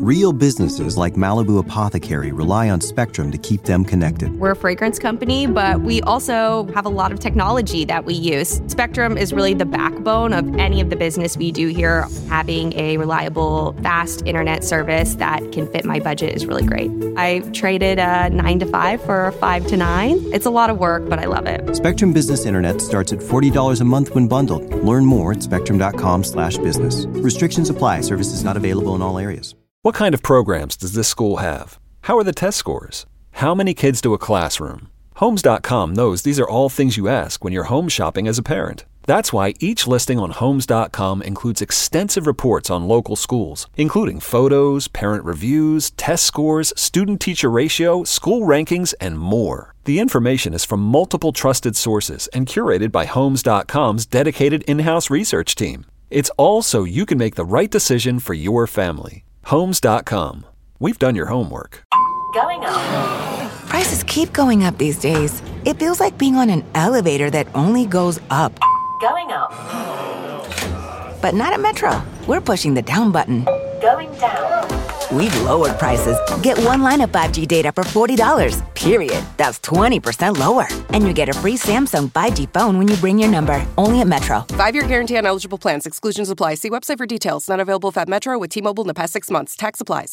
Real businesses like Malibu Apothecary rely on Spectrum to keep them connected. We're a fragrance company, but we also have a lot of technology that we use. Spectrum is really the backbone of any of the business we do here. Having a reliable, fast internet service that can fit my budget is really great. I traded a 9 to 5 for a 5 to 9. It's a lot of work, but I love it. Spectrum Business Internet starts at $40 a month when bundled. Learn more at spectrum.com/business. Restrictions apply. Services not available in all areas. What kind of programs does this school have? How are the test scores? How many kids do a classroom? Homes.com knows these are all things you ask when you're home shopping as a parent. That's why each listing on Homes.com includes extensive reports on local schools, including photos, parent reviews, test scores, student-teacher ratio, school rankings, and more. The information is from multiple trusted sources and curated by Homes.com's dedicated in-house research team. It's all so you can make the right decision for your family. Homes.com. We've done your homework. Going up. Prices keep going up these days. It feels like being on an elevator that only goes up. Going up. But not at Metro. We're pushing the down button. Going down. We've lowered prices. Get one line of 5G data for $40, period. That's 20% lower. And you get a free Samsung 5G phone when you bring your number. Only at Metro. 5-year guarantee on eligible plans. Exclusions apply. See website for details. Not available at Metro with T-Mobile in the past 6 months. Tax applies.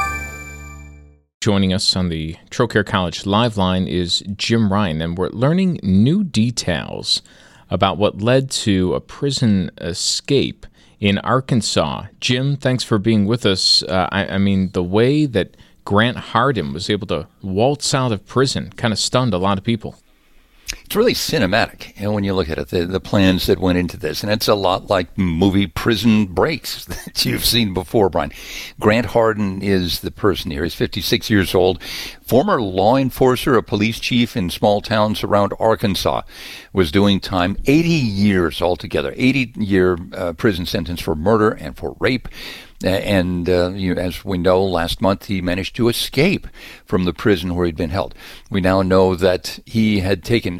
Joining us on the Trocare College Live Line is Jim Ryan, and we're learning new details about what led to a prison escape in Arkansas. Jim, thanks for being with us. I mean, the way that Grant Hardin was able to waltz out of prison kind of stunned a lot of people. It's really cinematic, when you look at it, the plans that went into this. And it's a lot like movie Prison Breaks that you've seen before, Brian. Grant Hardin is the person here. He's 56 years old, former law enforcer, a police chief in small towns around Arkansas, was doing time, 80 years altogether, 80-year prison sentence for murder and for rape. And as we know, last month he managed to escape from the prison where he'd been held. We now know that he had taken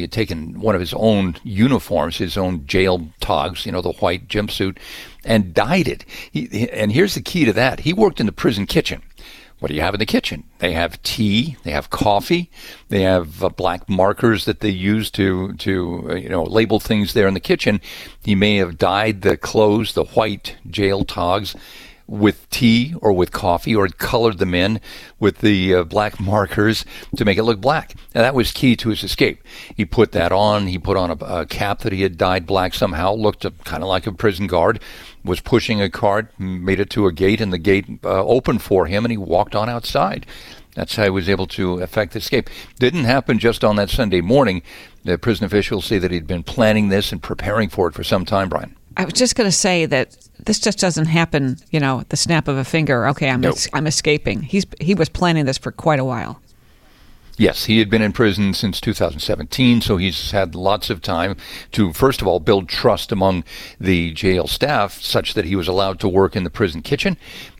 one of his own uniforms, his own jail togs, the white jumpsuit, and dyed it. And here's the key to that. He worked in the prison kitchen. What do you have in the kitchen? They have tea, they have coffee, they have black markers that they use to label things there in the kitchen. He may have dyed the clothes, the white jail togs, with tea or with coffee, or colored them in with the black markers to make it look black. And that was key to his escape. He put that on. He put on a cap that he had dyed black somehow, looked kind of like a prison guard, was pushing a cart, made it to a gate, and the gate opened for him, and he walked on outside. That's how he was able to effect the escape. Didn't happen just on that Sunday morning. The prison officials say that he'd been planning this and preparing for it for some time, Brian. I was just going to say that this just doesn't happen, at the snap of a finger. Okay, I'm escaping. He was planning this for quite a while. Yes, he had been in prison since 2017, so he's had lots of time to, first of all, build trust among the jail staff such that he was allowed to work in the prison kitchen,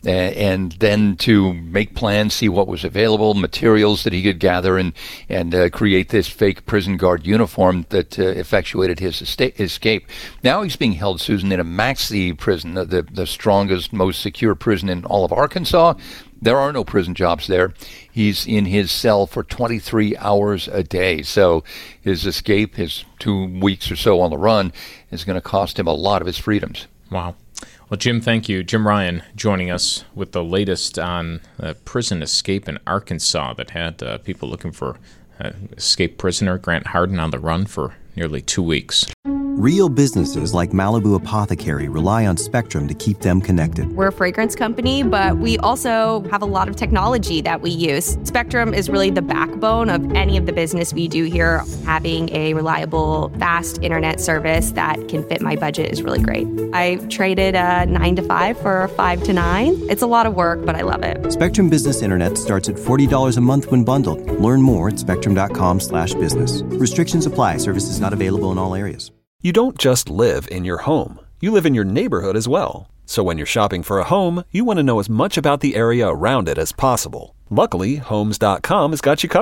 and then to make plans, see what was available, materials that he could gather, and create this fake prison guard uniform that effectuated his escape. Now he's being held, Susan, in a Maxey prison, the strongest, most secure prison in all of Arkansas. There are no prison jobs there. He's in his cell for 23 hours a day. So his escape, his 2 weeks or so on the run, is going to cost him a lot of his freedoms. Wow. Well, Jim, thank you. Jim Ryan joining us with the latest on prison escape in Arkansas that had people looking for escaped prisoner Grant Hardin on the run for nearly 2 weeks. Real businesses like Malibu Apothecary rely on Spectrum to keep them connected. We're a fragrance company, but we also have a lot of technology that we use. Spectrum is really the backbone of any of the business we do here. Having a reliable, fast internet service that can fit my budget is really great. I traded a 9 to 5 for a 5 to 9. It's a lot of work, but I love it. Spectrum Business Internet starts at $40 a month when bundled. Learn more at spectrum.com/business. Restrictions apply. Services not available in all areas. You don't just live in your home. You live in your neighborhood as well. So when you're shopping for a home, you want to know as much about the area around it as possible. Luckily, Homes.com has got you covered.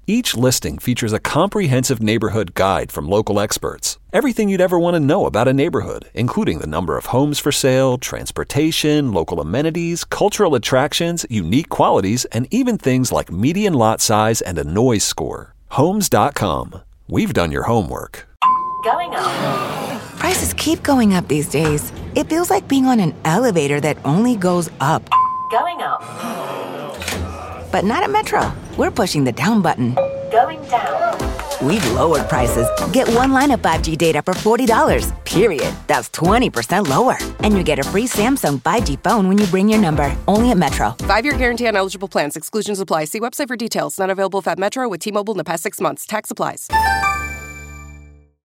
Each listing features a comprehensive neighborhood guide from local experts. Everything you'd ever want to know about a neighborhood, including the number of homes for sale, transportation, local amenities, cultural attractions, unique qualities, and even things like median lot size and a noise score. Homes.com. We've done your homework. Going up. Prices keep going up these days. It feels like being on an elevator that only goes up. Going up. But not at Metro. We're pushing the down button. Going down. We've lowered prices. Get one line of 5G data for $40, period. That's 20% lower. And you get a free Samsung 5G phone when you bring your number. Only at Metro. 5-year guarantee on eligible plans. Exclusions apply. See website for details. Not available if at Metro with T-Mobile in the past 6 months. Tax applies.